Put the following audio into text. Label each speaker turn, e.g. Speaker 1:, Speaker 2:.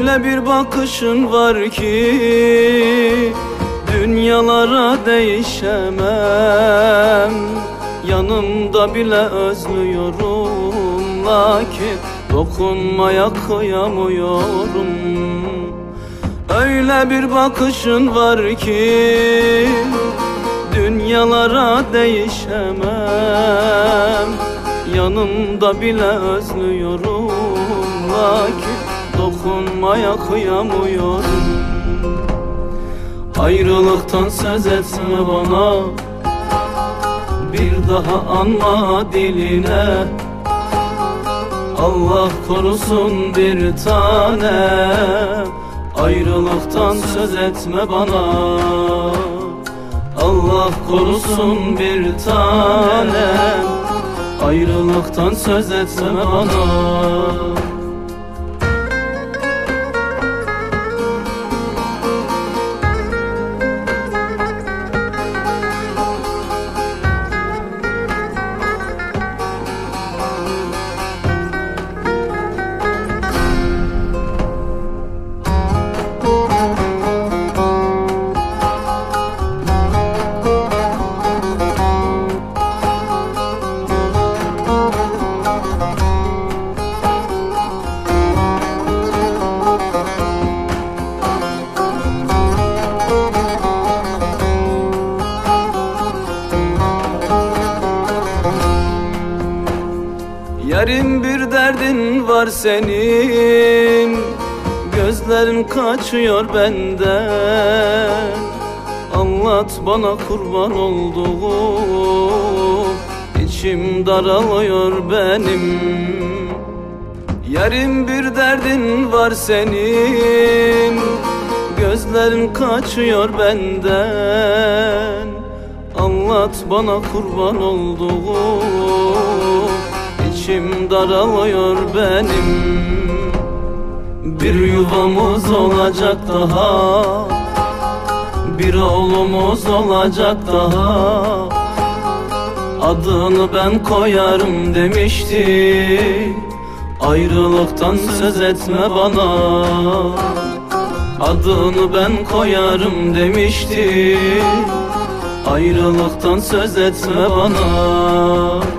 Speaker 1: Öyle bir bakışın var ki dünyalara değişemem. Yanımda bile özlüyorum, lakin dokunmaya kıyamıyorum. Öyle bir bakışın var ki dünyalara değişemem. Yanımda bile özlüyorum, lakin dokunmaya kıyamıyorum. Ayrılıktan söz etme bana, bir daha anma diline. Allah korusun bir tane, ayrılıktan söz etme bana. Allah korusun bir tane, ayrılıktan söz etme bana. Yarim bir derdin var senin, gözlerin kaçıyor benden. Anlat bana kurban olduğum, içim daralıyor benim. Yarim bir derdin var senin, gözlerin kaçıyor benden. Anlat bana kurban olduğum, İçim daralıyor benim. Bir yuvamız olacak daha, bir oğlumuz olacak daha. Adını ben koyarım demişti, ayrılıktan söz etme bana. Adını ben koyarım demişti, ayrılıktan söz etme bana.